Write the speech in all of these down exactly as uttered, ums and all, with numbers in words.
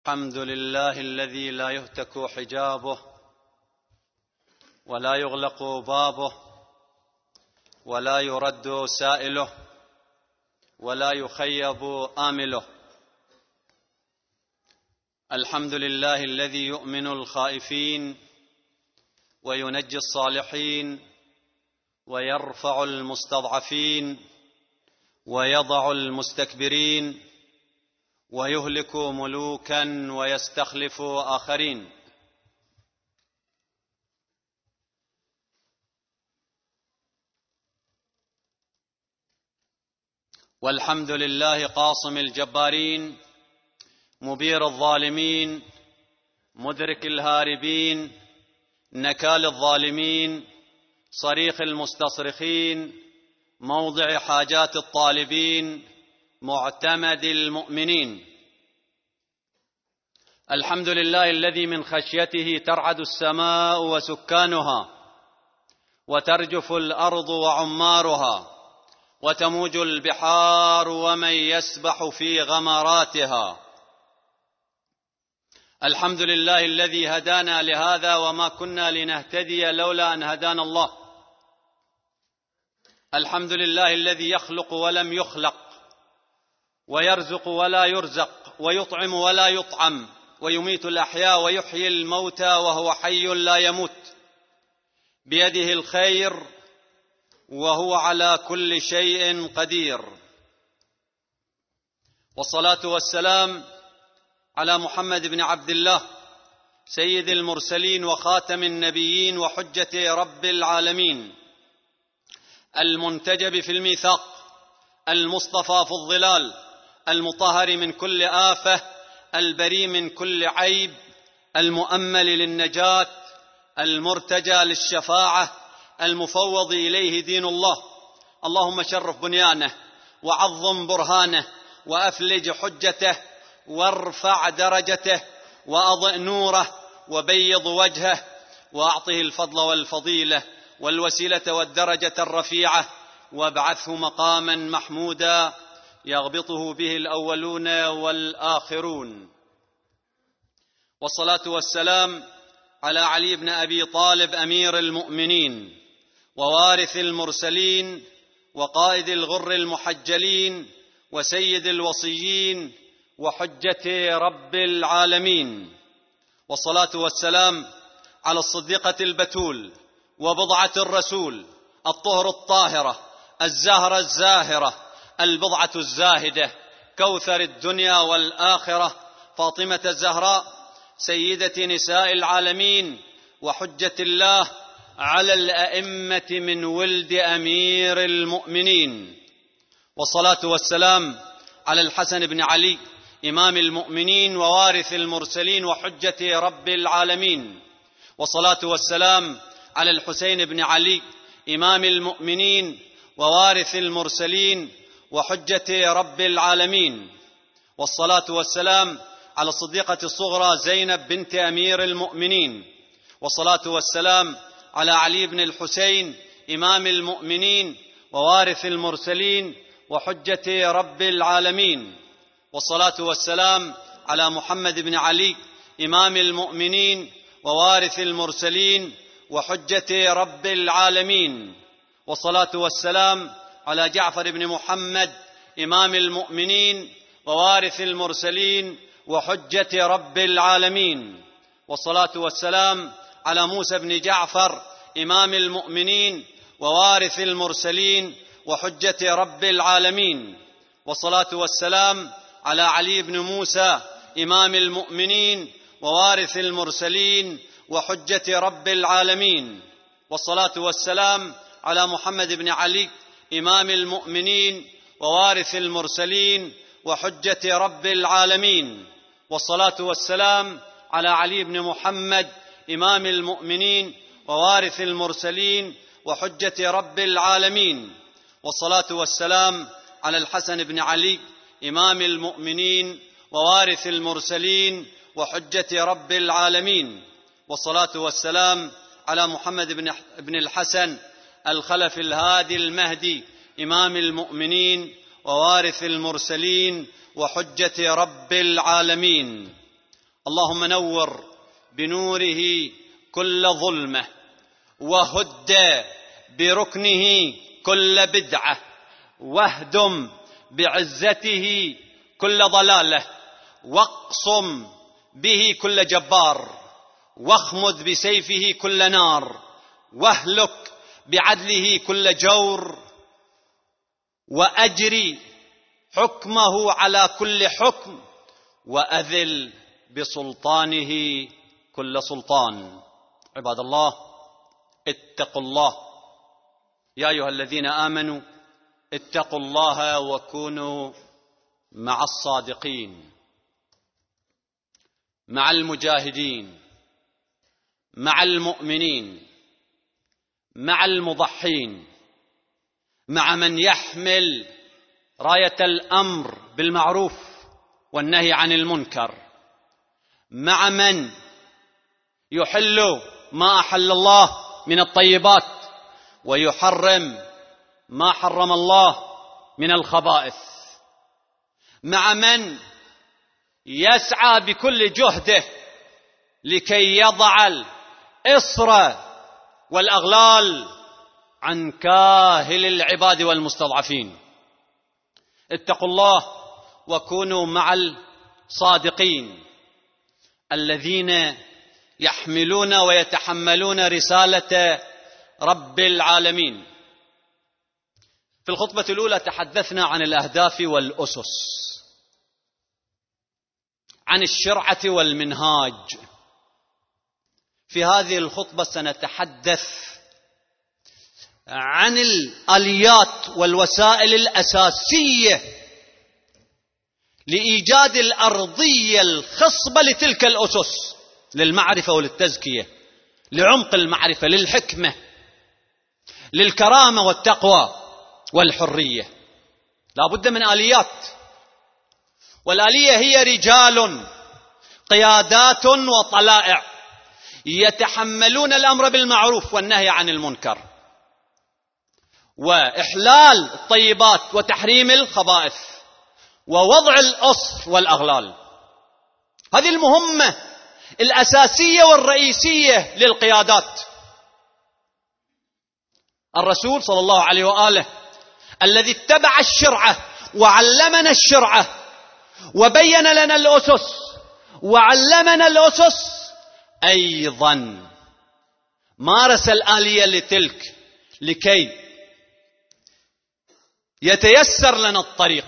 الحمد لله الذي لا يهتك حجابه ولا يغلق بابه ولا يرد سائله ولا يخيب آمله. الحمد لله الذي يؤمن الخائفين وينجي الصالحين ويرفع المستضعفين ويضع المستكبرين ويهلك ملوكا ويستخلف آخرين. والحمد لله قاصم الجبارين مبير الظالمين مدرك الهاربين نكال الظالمين صريخ المستصرخين موضع حاجات الطالبين معتمد المؤمنين. الحمد لله الذي من خشيته ترعد السماء وسكانها وترجف الأرض وعمارها وتموج البحار ومن يسبح في غمراتها. الحمد لله الذي هدانا لهذا وما كنا لنهتدي لولا أن هدانا الله. الحمد لله الذي يخلق ولم يخلق ويرزق ولا يرزق ويطعم ولا يطعم ويميت الأحياء ويحيي الموتى وهو حي لا يموت بيده الخير وهو على كل شيء قدير. والصلاة والسلام على محمد بن عبد الله سيد المرسلين وخاتم النبيين وحجة رب العالمين المنتجب في الميثاق المصطفى في الظلال المطهر من كل آفة البري من كل عيب المؤمل للنجاة المرتجى للشفاعة المفوض إليه دين الله. اللهم شرف بنيانه وعظم برهانه وأفلج حجته وارفع درجته وأضئ نوره وبيض وجهه وأعطه الفضل والفضيلة والوسيلة والدرجة الرفيعة وابعثه مقاما محمودا يغبطه به الأولون والآخرون. والصلاة والسلام على علي بن أبي طالب أمير المؤمنين ووارث المرسلين وقائد الغر المحجلين وسيد الوصيين وحجة رب العالمين. والصلاة والسلام على الصديقة البتول وبضعة الرسول الطهر الطاهرة الزهرة الزاهرة البضعة الزاهدة كوثر الدنيا والآخرة فاطمة الزهراء سيدة نساء العالمين وحجة الله على الأئمة من ولد أمير المؤمنين. والصلاة والسلام على الحسن بن علي إمام المؤمنين ووارث المرسلين وحجة رب العالمين. والصلاة والسلام على الحسين بن علي إمام المؤمنين ووارث المرسلين وحجة رب العالمين. والصلاة والسلام على الصديقة الصغرى زينب بنت أمير المؤمنين. والصلاة والسلام على علي بن الحسين إمام المؤمنين ووارث المرسلين وحجة رب العالمين. والصلاة والسلام على محمد بن علي إمام المؤمنين ووارث المرسلين وحجة رب العالمين. والصلاة والسلام على جعفر بن محمد إمام المؤمنين ووارث المرسلين وحجة رب العالمين. والصلاة والسلام على موسى بن جعفر إمام المؤمنين ووارث المرسلين وحجة رب العالمين. والصلاة والسلام على علي بن موسى إمام المؤمنين ووارث المرسلين وحجة رب العالمين. والصلاة والسلام على محمد بن علي إمام المؤمنين ووارث المرسلين وحجة رب العالمين. والصلاة والسلام على علي بن محمد إمام المؤمنين ووارث المرسلين وحجة رب العالمين. والصلاة والسلام على الحسن بن علي إمام المؤمنين ووارث المرسلين وحجة رب العالمين. والصلاة والسلام على محمد بن الحسن الخلف الهادي المهدي إمام المؤمنين ووارث المرسلين وحجة رب العالمين. اللهم نور بنوره كل ظلمة، وهد بركنه كل بدعة، واهدم بعزته كل ضلالة، واقصم به كل جبار، واخمد بسيفه كل نار، واهلك بعدله كل جور، وأجري حكمه على كل حكم، وأذل بسلطانه كل سلطان. عباد الله، اتقوا الله يا أيها الذين آمنوا، اتقوا الله وكونوا مع الصادقين، مع المجاهدين، مع المؤمنين، مع المضحين، مع من يحمل راية الأمر بالمعروف والنهي عن المنكر، مع من يحل ما أحل الله من الطيبات ويحرم ما حرم الله من الخبائث، مع من يسعى بكل جهده لكي يضع الإصر والأغلال عن كاهل العباد والمستضعفين. اتقوا الله وكونوا مع الصادقين الذين يحملون ويتحملون رسالة رب العالمين. في الخطبة الأولى تحدثنا عن الأهداف والأسس، عن الشرعة والمنهاج. في هذه الخطبة سنتحدث عن الآليات والوسائل الأساسية لإيجاد الأرضية الخصبة لتلك الأسس، للمعرفة وللتزكية، لعمق المعرفة، للحكمة، للكرامة والتقوى والحرية. لا بد من آليات، والآلية هي رجال، قيادات وطلائع يتحملون الأمر بالمعروف والنهي عن المنكر، وإحلال الطيبات وتحريم الخبائث، ووضع الأصر والأغلال. هذه المهمة الأساسية والرئيسية للقيادات. الرسول صلى الله عليه وآله الذي اتبع الشرعة وعلمنا الشرعة وبين لنا الأسس وعلمنا الأسس، أيضا مارس الآلية لتلك لكي يتيسر لنا الطريق.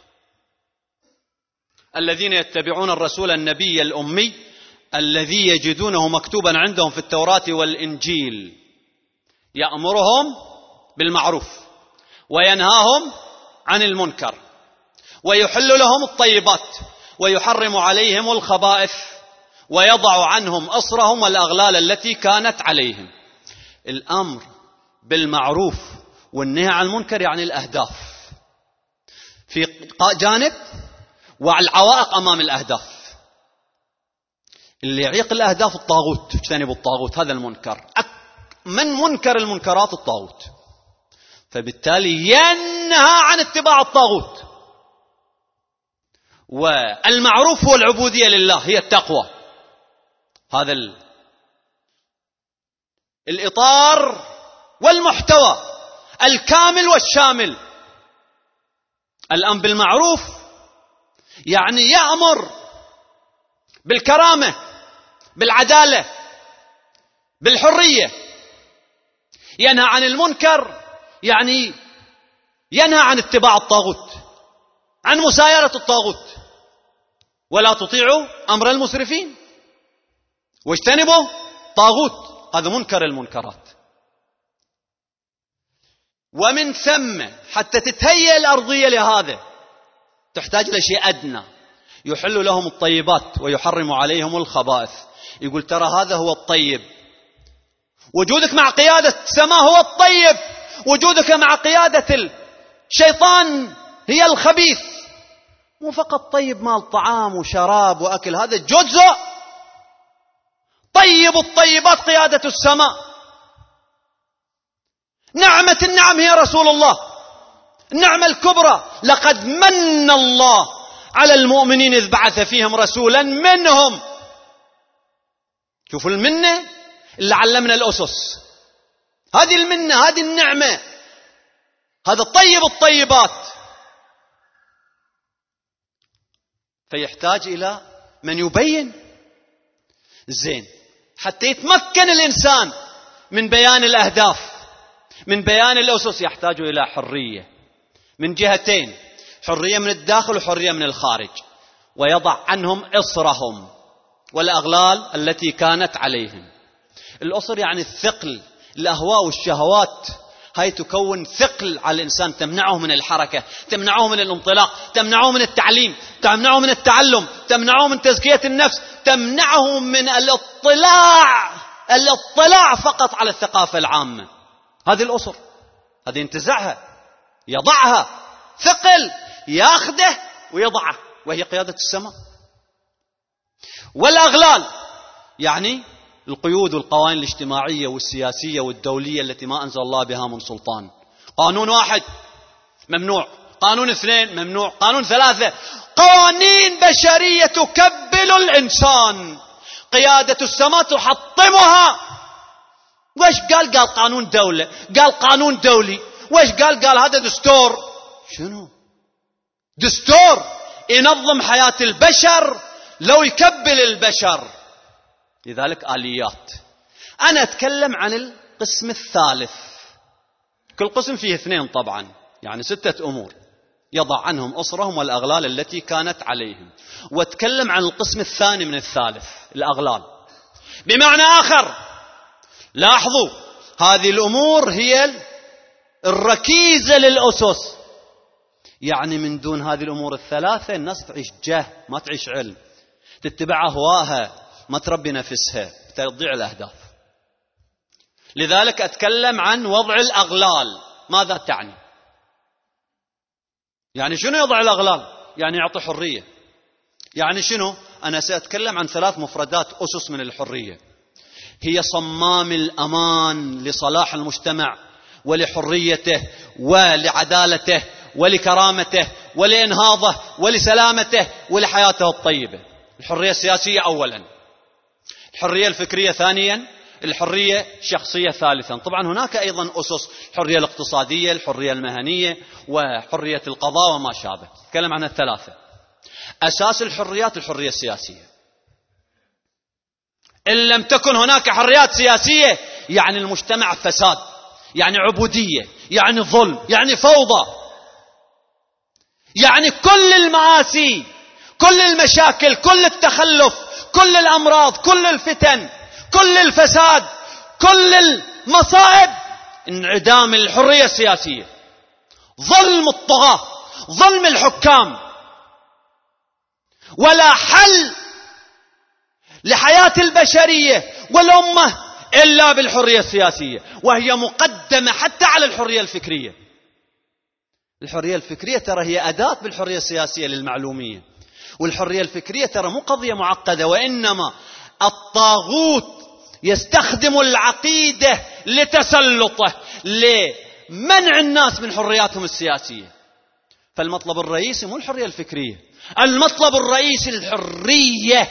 الذين يتبعون الرسول النبي الأمي الذي يجدونه مكتوبا عندهم في التوراة والإنجيل، يأمرهم بالمعروف وينهاهم عن المنكر، ويحل لهم الطيبات ويحرم عليهم الخبائث، ويضع عنهم أصرهم والأغلال التي كانت عليهم. الأمر بالمعروف والنهي عن المنكر يعني الأهداف في جانب، والعوائق أمام الأهداف. اللي يعيق الأهداف الطاغوت، اجتنبوا الطاغوت، هذا المنكر. من منكر المنكرات الطاغوت، فبالتالي ينهى عن اتباع الطاغوت. والمعروف هو العبودية لله، هي التقوى. هذا الإطار والمحتوى الكامل والشامل. الأمر بالمعروف يعني يأمر بالكرامة، بالعدالة، بالحرية. ينهى عن المنكر يعني ينهى عن اتباع الطاغوت، عن مسايرة الطاغوت. ولا تطيعوا أمر المسرفين واجتنبوا طاغوت، هذا منكر المنكرات. ومن ثم حتى تتهيأ الأرضية لهذا تحتاج لشيء أدنى، يحل لهم الطيبات ويحرم عليهم الخبائث. يقول ترى هذا هو الطيب. وجودك مع قيادة السماء هو الطيب، وجودك مع قيادة الشيطان هي الخبيث. مو فقط طيب مال طعام وشراب وأكل، هذا جزء. طيب الطيبات قيادة السماء. نعمة النعم هي رسول الله، النعمة الكبرى. لقد من الله على المؤمنين إذ بعث فيهم رسولا منهم شوفوا المنة اللي علمنا الأسس، هذه المنة، هذه النعمة، هذا الطيب الطيبات. فيحتاج إلى من يبين. زين، حتى يتمكن الإنسان من بيان الأهداف، من بيان الأسس، يحتاج إلى حرية من جهتين، حرية من الداخل وحرية من الخارج، ويضع عنهم إصرهم والأغلال التي كانت عليهم. الأصر يعني الثقل، الأهواء والشهوات، هاي تكون ثقل على الإنسان، تمنعه من الحركة، تمنعه من الانطلاق، تمنعه من التعليم، تمنعه من التعلم، تمنعه من تزكية النفس، تمنعه من الاطلاع الاطلاع فقط على الثقافة العامة. هذه الأصر، هذه ينتزعها، يضعها، ثقل ياخذه ويضعه، وهي قيادة السماء. والأغلال يعني القيود والقوانين الاجتماعية والسياسية والدولية التي ما أنزل الله بها من سلطان. قانون واحد ممنوع، قانون اثنين ممنوع، قانون ثلاثة، قوانين بشرية تكبل الإنسان، قيادة السماء تحطمها. وش قال؟ قال قانون دولة، قال قانون دولي. وش قال؟ قال هذا دستور. شنو دستور؟ ينظم حياة البشر، لو يكبل البشر. لذلك آليات. أنا أتكلم عن القسم الثالث، كل قسم فيه اثنين طبعا، يعني ستة أمور، يضع عنهم أسرهم والأغلال التي كانت عليهم. وأتكلم عن القسم الثاني من الثالث، الأغلال. بمعنى آخر، لاحظوا هذه الأمور هي الركيزة للأسس، يعني من دون هذه الأمور الثلاثة الناس تعيش جه، ما تعيش علم، تتبع أهواها، ما تربي نفسها، تضيع الأهداف. لذلك أتكلم عن وضع الأغلال. ماذا تعني؟ يعني شنو يضع الأغلال؟ يعني يعطي حرية. يعني شنو؟ أنا سأتكلم عن ثلاث مفردات أسس من الحرية، هي صمام الأمان لصلاح المجتمع ولحريته ولعدالته ولكرامته ولإنهاضه ولسلامته ولحياته الطيبة. الحرية السياسية أولا، الحرية الفكرية ثانيا، الحرية الشخصية ثالثا. طبعا هناك أيضا أسس، الحرية الاقتصادية، الحرية المهنية، وحرية القضاء وما شابه. نتكلم عن الثلاثة. أساس الحريات الحرية السياسية. إن لم تكن هناك حريات سياسية يعني المجتمع فساد، يعني عبودية، يعني ظلم، يعني فوضى، يعني كل المآسي، كل المشاكل، كل التخلف، كل الأمراض، كل الفتن، كل الفساد، كل المصائب، انعدام الحرية السياسية، ظلم الطغاة، ظلم الحكام. ولا حل لحياة البشرية والأمة إلا بالحرية السياسية، وهي مقدمة حتى على الحرية الفكرية. الحرية الفكرية ترى هي أداة بالحرية السياسية للمعلومية. والحرية الفكرية ترى مو قضية معقدة، وإنما الطاغوت يستخدم العقيدة لتسلطه، لمنع الناس من حرياتهم السياسية. فالمطلب الرئيسي مو الحرية الفكرية، المطلب الرئيسي الحرية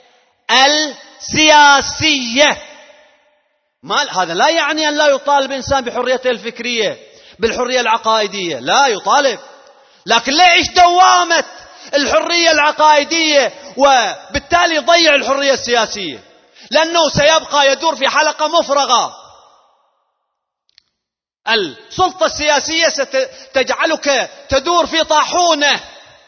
السياسية. ما هذا لا يعني أن لا يطالب إنسان بحريته الفكرية، بالحرية العقائدية، لا يطالب، لكن لا يعيش دوامة الحرية العقائدية وبالتالي يضيع الحرية السياسية، لأنه سيبقى يدور في حلقة مفرغة. السلطة السياسية ستجعلك تدور في طاحونة،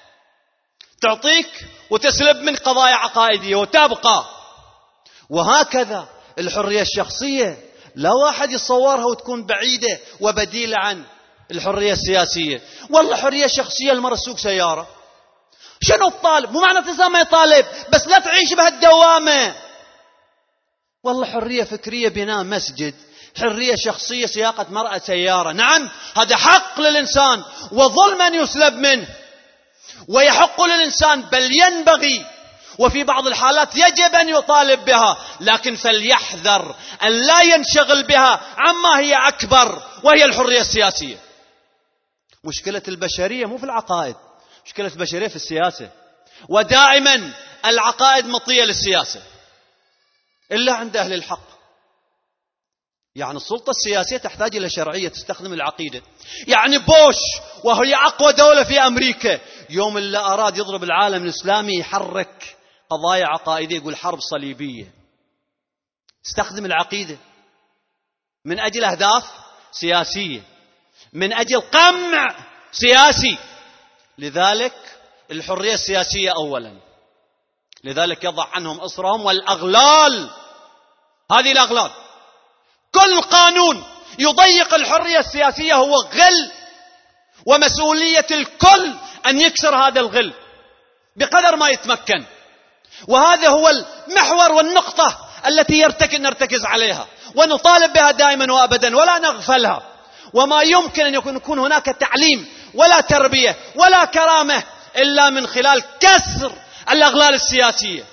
تعطيك وتسلب من قضايا عقائدية وتبقى. وهكذا الحرية الشخصية لا واحد يصورها وتكون بعيدة وبديلة عن الحرية السياسية. والله حرية شخصية المرة تسوق سيارة، شنو الطالب؟ مو معنى الإنسان ما يطالب، بس لا تعيش بهالدوامة. والله حرية فكرية بناء مسجد، حرية شخصية سياقة مرأة سيارة، نعم هذا حق للإنسان وظلم أن يسلب منه، ويحق للإنسان بل ينبغي وفي بعض الحالات يجب أن يطالب بها، لكن فليحذر أن لا ينشغل بها عما هي أكبر، وهي الحرية السياسية. مشكلة البشرية مو في العقائد، مشكلة البشرية في السياسة، ودائما العقائد مطية للسياسة. إلا عند أهل الحق. يعني السلطة السياسية تحتاج إلى شرعية تستخدم العقيدة. يعني بوش وهي أقوى دولة في أمريكا يوم اللي أراد يضرب العالم الإسلامي يحرك قضايا عقائدية يقول حرب صليبية، استخدم العقيدة من أجل أهداف سياسية، من أجل قمع سياسي. لذلك الحرية السياسية أولا، لذلك يضع عنهم أسرهم والأغلال. هذه الأغلال كل قانون يضيق الحرية السياسية هو غل، ومسؤولية الكل أن يكسر هذا الغل بقدر ما يتمكن. وهذا هو المحور والنقطة التي يرتكز نرتكز عليها ونطالب بها دائما وأبدا ولا نغفلها. وما يمكن أن يكون هناك تعليم ولا تربية ولا كرامة إلا من خلال كسر الأغلال السياسية.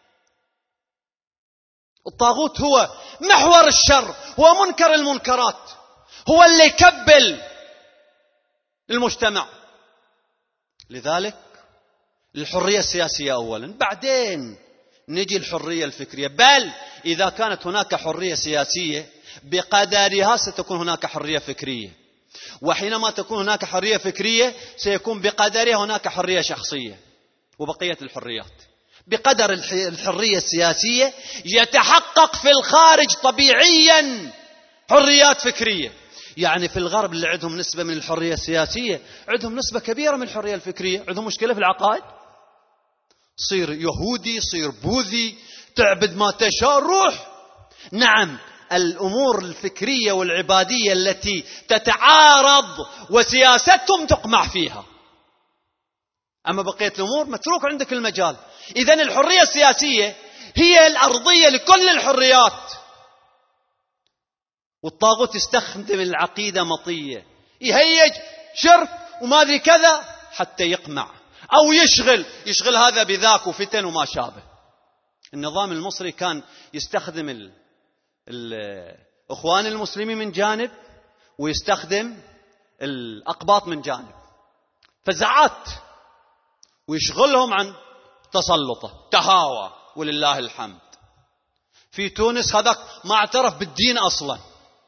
الطاغوت هو محور الشر، هو منكر المنكرات، هو اللي يكبل المجتمع. لذلك الحرية السياسية أولا، بعدين نجي الحرية الفكرية. بل إذا كانت هناك حرية سياسية بقدرها ستكون هناك حرية فكرية، وحينما تكون هناك حرية فكرية سيكون بقدرها هناك حرية شخصية وبقية الحريات. بقدر الحرية السياسية يتحقق في الخارج طبيعيا حريات فكرية. يعني في الغرب اللي عندهم نسبة من الحرية السياسية عندهم نسبة كبيرة من الحرية الفكرية، عندهم مشكلة في العقائد. صير يهودي، صير بوذي، تعبد ما تشاء، روح. نعم، الأمور الفكرية والعبادية التي تتعارض وسياستهم تقمع فيها، أما بقية الأمور متروك عندك المجال. إذن الحرية السياسية هي الأرضية لكل الحريات. والطاغوت يستخدم العقيدة مطية، يهيج شرك وما ذي كذا حتى يقمع أو يشغل يشغل هذا بذاك وفتن وما شابه. النظام المصري كان يستخدم ال... الإخوان المسلمين من جانب ويستخدم الأقباط من جانب، فزعات ويشغلهم عن تسلطه، تهاوى ولله الحمد. في تونس هذاك ما اعترف بالدين أصلا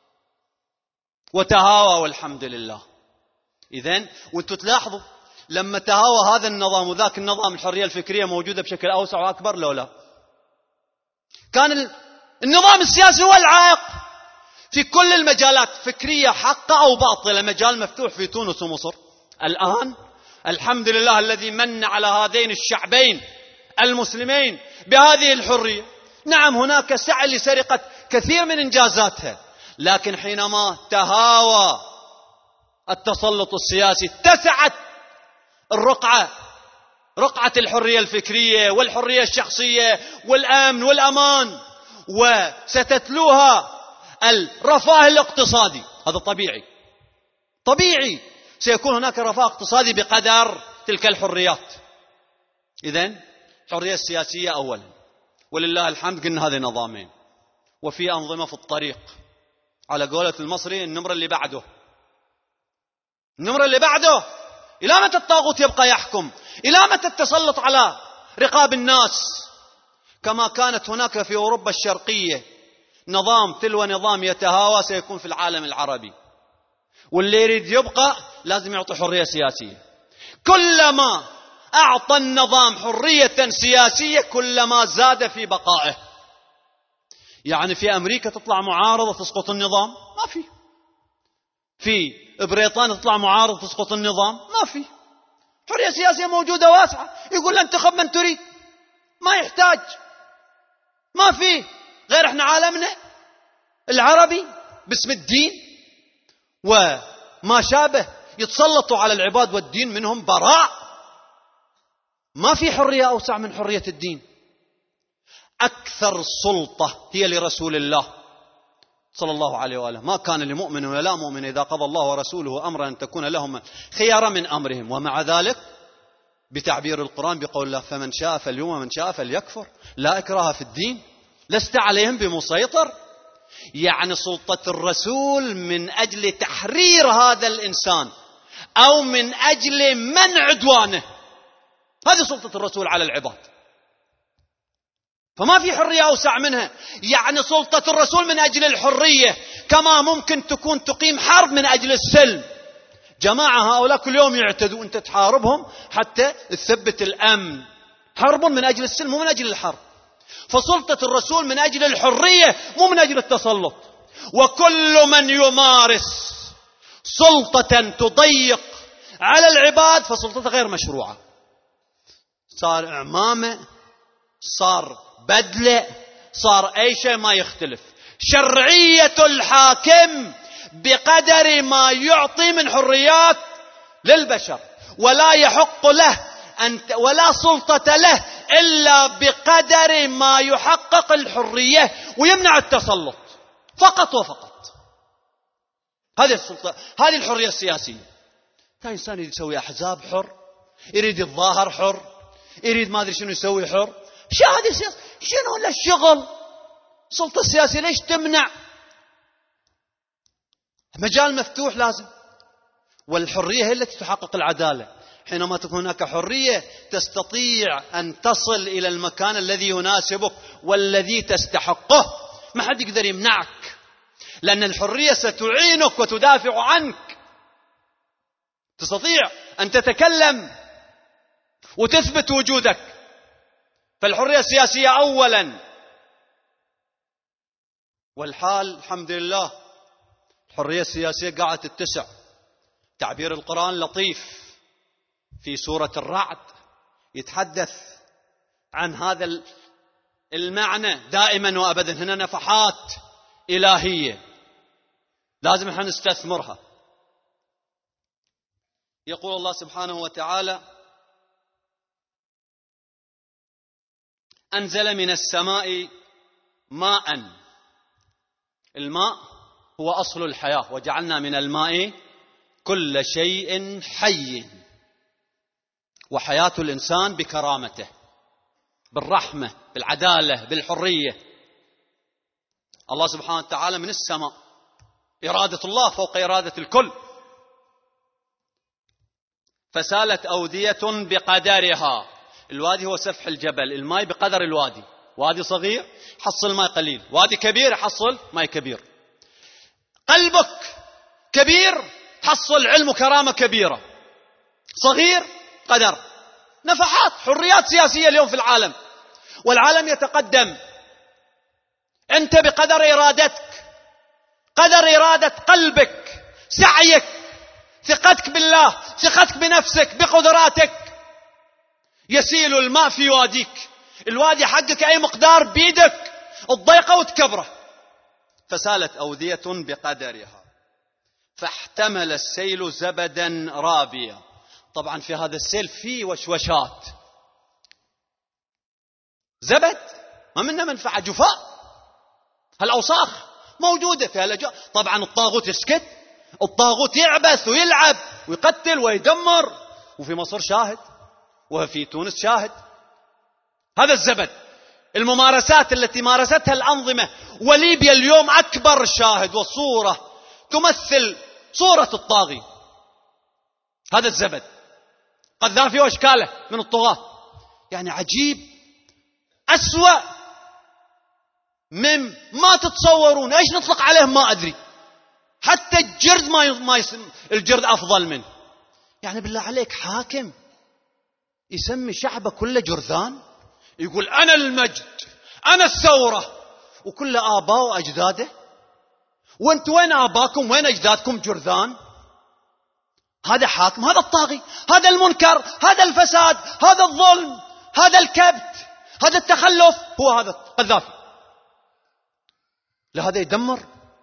وتهاوى والحمد لله. إذن وانتم تلاحظوا لما تهاوى هذا النظام وذاك النظام الحرية الفكرية موجودة بشكل أوسع وأكبر لو لا كان النظام السياسي هو العائق في كل المجالات، فكرية حقة أو باطلة. مجال مفتوح في تونس ومصر. الآن الحمد لله الذي من على هذين الشعبين المسلمين بهذه الحرية. نعم هناك سعي لسرقة كثير من إنجازاتها، لكن حينما تهاوى التسلط السياسي اتسعت الرقعة، رقعة الحرية الفكرية والحرية الشخصية والأمن والأمان، وستتلوها الرفاه الاقتصادي. هذا طبيعي طبيعي سيكون هناك رفاه اقتصادي بقدر تلك الحريات. إذن الحرية السياسية أولا، ولله الحمد قلنا هذه نظامين، وفي أنظمة في الطريق. على قولة المصري النمر اللي بعده، النمر اللي بعده. إلى متى الطاغوت يبقى يحكم؟ إلى متى التسلط على رقاب الناس؟ كما كانت هناك في أوروبا الشرقية نظام تلو نظام يتهاوى، سيكون في العالم العربي. واللي يريد يبقى لازم يعطي حرية سياسية. كلما أعطى النظام حرية سياسية كلما زاد في بقائه. يعني في أمريكا تطلع معارضة تسقط النظام؟ ما في. في بريطانيا تطلع معارضة تسقط النظام؟ ما في. حرية سياسية موجودة واسعة، يقول انتخب من تريد، ما يحتاج، ما في. غير احنا عالمنا العربي باسم الدين وما شابه يتسلطوا على العباد والدين منهم براء. ما في حرية أوسع من حرية الدين. أكثر السلطة هي لرسول الله صلى الله عليه وآله. ما كان لمؤمن ولا مؤمن إذا قضى الله ورسوله أمرا أن تكون لهم خيار من أمرهم. ومع ذلك بتعبير القرآن بقول الله فمن شاء فليؤمن ومن شاء فليكفر، لا إكراه في الدين، لست عليهم بمسيطر. يعني سلطة الرسول من أجل تحرير هذا الإنسان أو من أجل منع عدوانه، هذه سلطة الرسول على العباد. فما في حرية أوسع منها. يعني سلطة الرسول من أجل الحرية، كما ممكن تكون تقيم حرب من أجل السلم. جماعة هؤلاء كل يوم يعتدوا، أنت تحاربهم حتى تثبت الأمن. حرب من أجل السلم مو من أجل الحرب. فسلطة الرسول من أجل الحرية مو من أجل التسلط. وكل من يمارس سلطة تضيق على العباد فسلطته غير مشروعة. صار عمامة، صار بدلة، صار أي شيء ما يختلف. شرعية الحاكم بقدر ما يعطي من حريات للبشر، ولا يحق له أن ولا سلطة له إلا بقدر ما يحقق الحرية ويمنع التسلط، فقط وفقط. هذه السلطة، هذه الحرية السياسية. كان إنسان يريد يسوي أحزاب حر، يريد يتظاهر حر، يريد ما أدري شنو يسوي حر. شو هذه السياسة؟ شنو له الشغل؟ السلطة السياسية ليش تمنع؟ مجال مفتوح لازم. والحرية هي التي تحقق العدالة. حينما تكون هناك حرية تستطيع أن تصل إلى المكان الذي يناسبك والذي تستحقه، ما حد يقدر يمنعك، لأن الحرية ستعينك وتدافع عنك. تستطيع أن تتكلم وتثبت وجودك. فالحرية السياسية أولا. والحال الحمد لله الحرية السياسية قاعدة تتسع. تعبير القرآن لطيف في سورة الرعد يتحدث عن هذا المعنى دائما وأبدا. هنا نفحات إلهية لازم احنا نستثمرها. يقول الله سبحانه وتعالى: أنزل من السماء ماء. الماء هو أصل الحياة، وجعلنا من الماء كل شيء حي. وحياة الإنسان بكرامته، بالرحمة، بالعدالة، بالحرية. الله سبحانه وتعالى من السماء، إرادة الله فوق إرادة الكل. فسالت أودية بقدرها. الوادي هو سفح الجبل، الماء بقدر الوادي. وادي صغير حصل ماء قليل، وادي كبير حصل ماء كبير. قلبك كبير حصل علم وكرامة كبيرة. صغير قدر. نفحات حريات سياسية اليوم في العالم، والعالم يتقدم. أنت بقدر إرادتك، قدر إرادة قلبك، سعيك، ثقتك بالله، ثقتك بنفسك، بقدراتك، يسيل الماء في واديك. الوادي حقك أي مقدار بيدك الضيقة وتكبره. فسالت أودية بقدرها فاحتمل السيل زبدا رابيا. طبعا في هذا السيل فيه وشوشات. زبد ما منه منفعة، جفاء. هالأوساخ موجودة في هالأجواء. طبعا الطاغوت يسكت، الطاغوت يعبث ويلعب ويقتل ويدمر. وفي مصر شاهد، وفي تونس شاهد. هذا الزبد، الممارسات التي مارستها الأنظمة. وليبيا اليوم أكبر شاهد وصورة تمثل صورة الطاغي. هذا الزبد، قذافي واشكاله من الطغاة. يعني عجيب، أسوأ من ما تتصورون. ايش نطلق عليه ما أدري. حتى الجرد ما ما يسم الجرد أفضل منه. يعني بالله عليك حاكم يسمي شعبه كله جرذان، يقول أنا المجد، أنا الثورة، وكل آباء وأجداده. وانت وين آباكم وين أجدادكم جرذان؟ هذا حاكم، هذا الطاغي، هذا المنكر، هذا الفساد، هذا الظلم، هذا الكبت، هذا التخلف. هو هذا قذافي. لهذا يدمر.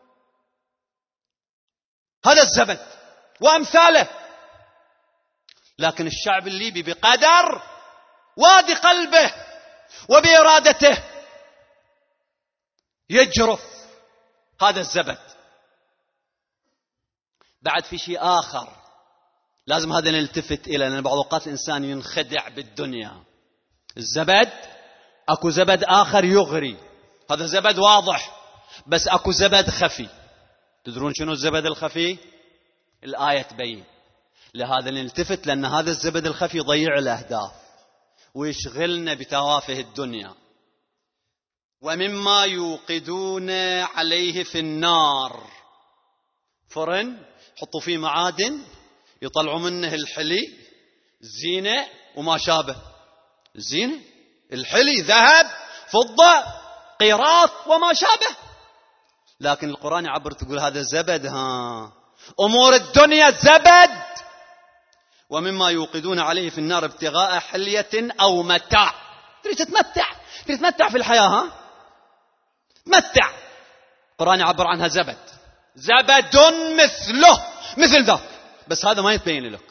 هذا الزبد وأمثاله. لكن الشعب الليبي بقدر وادي قلبه وبإرادته يجرف هذا الزبد. بعد في شيء آخر لازم هذا نلتفت إليه، لأن بعض الأوقات الإنسان ينخدع بالدنيا. الزبد أكو زبد آخر يغري. هذا زبد واضح، بس أكو زبد خفي. تدرون شنو الزبد الخفي؟ الآية تبين. لهذا نلتفت، لأن هذا الزبد الخفي يضيع الأهداف ويشغلنا بتوافه الدنيا. ومما يوقدون عليه في النار، فرن يحطوا فيه معادن يطلعوا منه الحلي، الزينة وما شابه. الزينة الحلي ذهب فضة قيراط وما شابه، لكن القرآن يعبر تقول هذا زبد. ها أمور الدنيا زبد. ومما يوقدون عليه في النار ابتغاء حلية أو متاع. تريد تتمتع، تريد تتمتع في الحياة، ها تمتع. القرآن يعبر عنها زبد، زبد مثله مثل ذاك، بس هذا ما يتبين لك،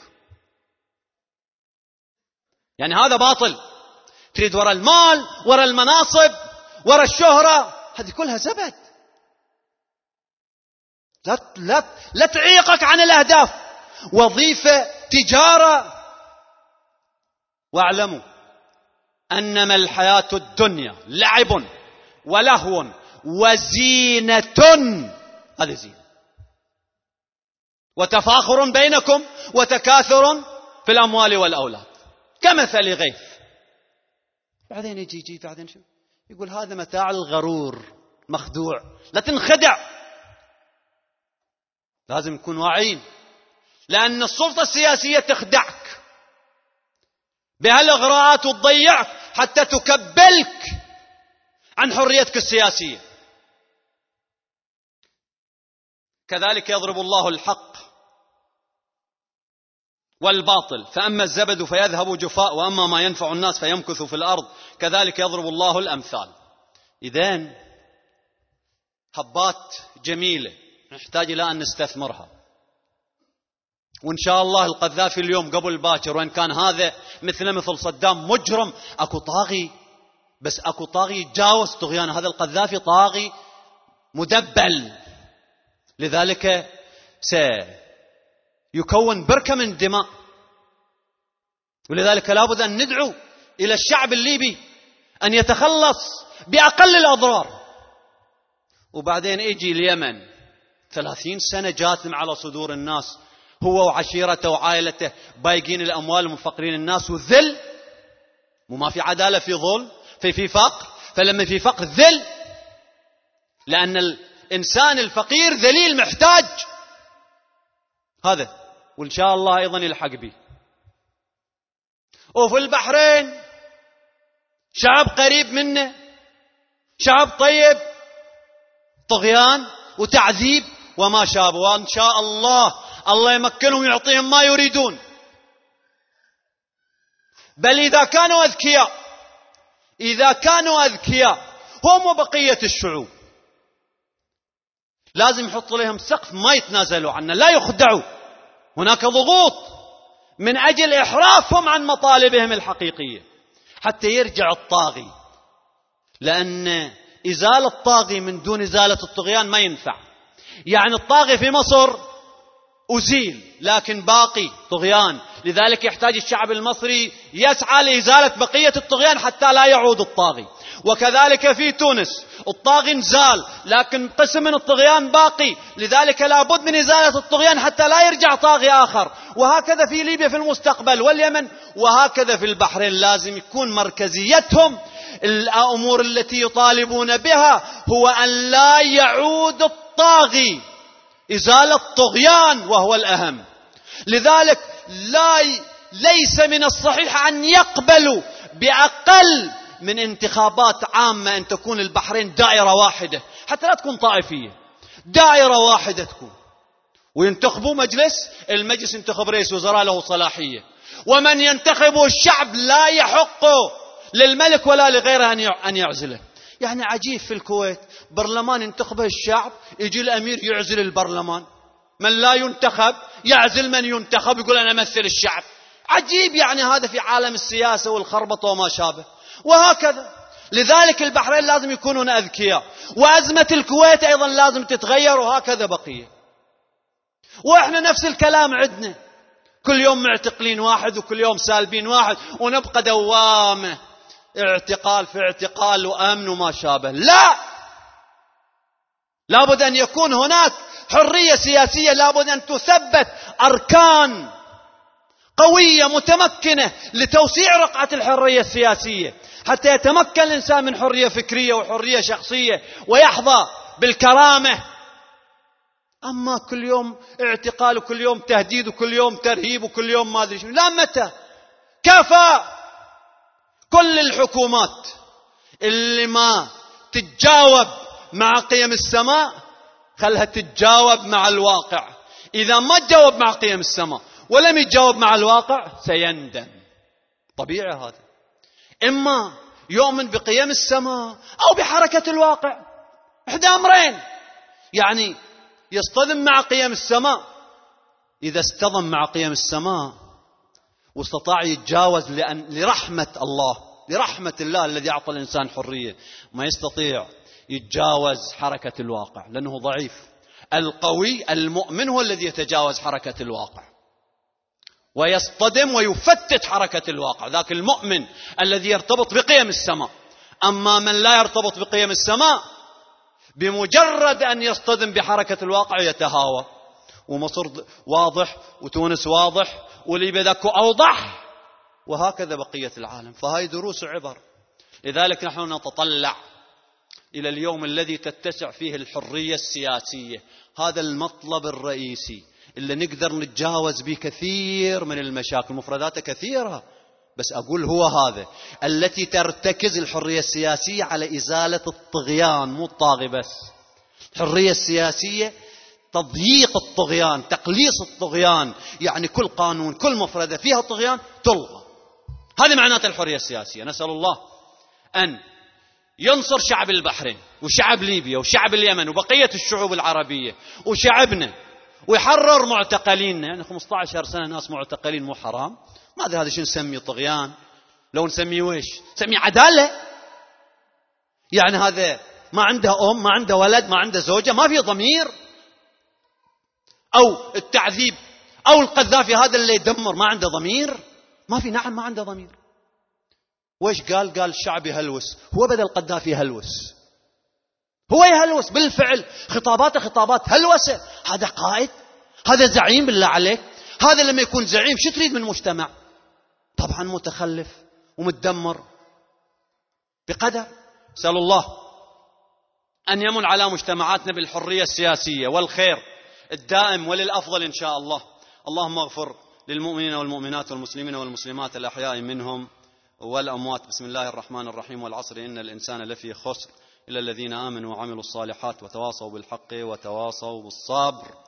يعني هذا باطل. تريد وراء المال، وراء المناصب، وراء الشهرة، هذه كلها زبد. لا لا لا تعيقك عن الأهداف، وظيفة، تجارة. واعلموا أنما الحياة الدنيا لعب ولهو وزينة، هذه زينة، وتفاخر بينكم وتكاثر في الأموال والأولاد كمثل غيث. بعدين يجي يجي بعدين شو يقول؟ هذا متاع الغرور، مخدوع. لا تنخدع، لازم نكون واعيين، لأن السلطة السياسية تخدعك بهالإغراءات وتضيعك حتى تكبلك عن حريتك السياسية. كذلك يضرب الله الحق والباطل، فأما الزبد فيذهب جفاء وأما ما ينفع الناس فيمكث في الأرض، كذلك يضرب الله الأمثال. إذن هبات جميلة نحتاج إلى أن نستثمرها، وإن شاء الله القذافي اليوم قبل باكر، وإن كان هذا مثل مثل صدام مجرم، أكو طاغي، بس أكو طاغي يتجاوز طغيان. هذا القذافي طاغي مدبل، لذلك سيكون بركة من الدماء، ولذلك لابد أن ندعو إلى الشعب الليبي أن يتخلص بأقل الأضرار. وبعدين يجي اليمن، ثلاثين سنة جاثم على صدور الناس، هو وعشيرته وعائلته بايقين الأموال ومفقرين الناس، والذل. وما في عدالة، في ظلم، في في فقر. فلما في فقر ذل، لأن الإنسان الفقير ذليل محتاج. هذا وإن شاء الله أيضا يلحق به. وفي البحرين شعب قريب منه، شعب طيب، طغيان وتعذيب وما شابه. وإن شاء الله الله يمكنهم ويعطيهم ما يريدون. بل إذا كانوا أذكياء، إذا كانوا أذكياء هم وبقية الشعوب، لازم يحطوا لهم سقف ما يتنازلوا عنه، لا يخدعوا. هناك ضغوط من أجل إحرافهم عن مطالبهم الحقيقية حتى يرجع الطاغي، لأن إزالة الطاغي من دون إزالة الطغيان ما ينفع. يعني الطاغي في مصر أزيل، لكن باقي طغيان، لذلك يحتاج الشعب المصري يسعى لإزالة بقية الطغيان حتى لا يعود الطاغي. وكذلك في تونس الطاغي انزال، لكن قسم من الطغيان باقي، لذلك لابد من إزالة الطغيان حتى لا يرجع طاغي آخر. وهكذا في ليبيا في المستقبل، واليمن، وهكذا في البحرين. لازم يكون مركزيتهم الأمور التي يطالبون بها هو أن لا يعود الطاغي، إزالة الطغيان وهو الأهم. لذلك لا ليس من الصحيح أن يقبلوا بأقل من انتخابات عامة أن تكون البحرين دائرة واحدة، حتى لا تكون طائفية، دائرة واحدة تكون، وينتخبوا مجلس، المجلس ينتخب رئيس وزراء له صلاحية، ومن ينتخبه الشعب لا يحق للملك ولا لغيره أن يعزله. يعني عجيب في الكويت برلمان ينتخبه الشعب، يجي الأمير يعزل البرلمان، من لا ينتخب يعزل من ينتخب، يقول أنا أمثل الشعب. عجيب، يعني هذا في عالم السياسة والخربطة وما شابه. وهكذا لذلك البحرين لازم يكونون أذكياء، وأزمة الكويت أيضا لازم تتغير، وهكذا بقية. وإحنا نفس الكلام عندنا، كل يوم معتقلين واحد وكل يوم سالبين واحد، ونبقى دوامة اعتقال في اعتقال وأمن وما شابه. لا، لابد أن يكون هناك حرية سياسية، لابد أن تثبت أركان قوية متمكنة لتوسيع رقعة الحرية السياسية حتى يتمكن الإنسان من حرية فكرية وحرية شخصية ويحظى بالكرامة. أما كل يوم اعتقال وكل يوم تهديد وكل يوم ترهيب وكل يوم ما أدري شو، لا متى؟ كفى. كل الحكومات اللي ما تتجاوب مع قيم السماء خلها تتجاوب مع الواقع. إذا ما تجاوب مع قيم السماء ولم يتجاوب مع الواقع سيندم. طبيعي هذا. إما يؤمن بقيم السماء أو بحركة الواقع، إحدى أمرين. يعني يصطدم مع قيم السماء. إذا اصطدم مع قيم السماء واستطاع يتجاوز لأن لرحمة الله، لرحمة الله الذي أعطى الإنسان حرية، ما يستطيع يتجاوز حركة الواقع لأنه ضعيف. القوي المؤمن هو الذي يتجاوز حركة الواقع ويصطدم ويفتت حركة الواقع، ذاك المؤمن الذي يرتبط بقيم السماء. أما من لا يرتبط بقيم السماء بمجرد أن يصطدم بحركة الواقع يتهاوى. ومصر واضح وتونس واضح وليبيا ذاك أوضح، وهكذا بقية العالم. فهاي دروس وعبر. لذلك نحن نتطلع إلى اليوم الذي تتسع فيه الحرية السياسية. هذا المطلب الرئيسي اللي نقدر نتجاوز به كثير من المشاكل. مفرداته كثيرة، بس أقول هو هذا التي ترتكز الحرية السياسية على إزالة الطغيان، مو الطاغي بس. الحرية السياسية تضييق الطغيان، تقليص الطغيان، يعني كل قانون كل مفردة فيها طغيان تلغى. هذه معنات الحرية السياسية. نسأل الله أن ينصر شعب البحرين وشعب ليبيا وشعب اليمن وبقية الشعوب العربية وشعبنا، ويحرر معتقليننا. يعني خمسة عشر سنة ناس معتقلين مو حرام؟ ما أدري هذا شو نسميه، طغيان؟ لو نسميه ويش؟ نسميه عدالة. يعني هذا ما عنده أم، ما عنده ولد، ما عنده زوجة، ما في ضمير؟ أو التعذيب، أو القذافي هذا اللي يدمر ما عنده ضمير؟ ما في. نعم ما عنده ضمير. ويش قال؟ قال الشعب يهلوس. هو بدل القذافي يهلوس، هو يهلوس بالفعل. خطاباته خطابات هلوسة. هذا قائد؟ هذا زعيم بالله عليك؟ هذا لما يكون زعيم شو تريد من المجتمع؟ طبعا متخلف ومتدمر بقدر. سأل الله أن يمن على مجتمعاتنا بالحرية السياسية والخير الدائم وللأفضل إن شاء الله. اللهم اغفر للمؤمنين والمؤمنات والمسلمين والمسلمات الأحياء منهم والأموات. بسم الله الرحمن الرحيم. والعصر إن الإنسان لفي خسر إلا الذين آمنوا وعملوا الصالحات وتواصوا بالحق وتواصوا بالصبر.